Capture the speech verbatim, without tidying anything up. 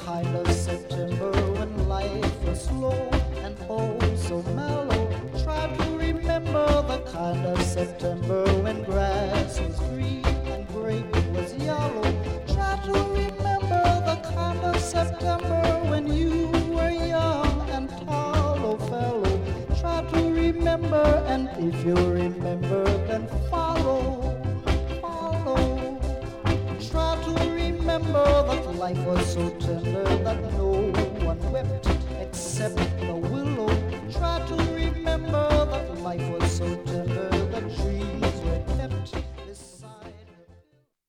kind of September when life was slow and oh so mellow. Try to remember the kind of September when grass was green and grape was yellow. Try to remember the kind of September when you were young and tall, oh fellow. Try to remember, and if you remember, then follow, follow. Try to remember that life was so tender, that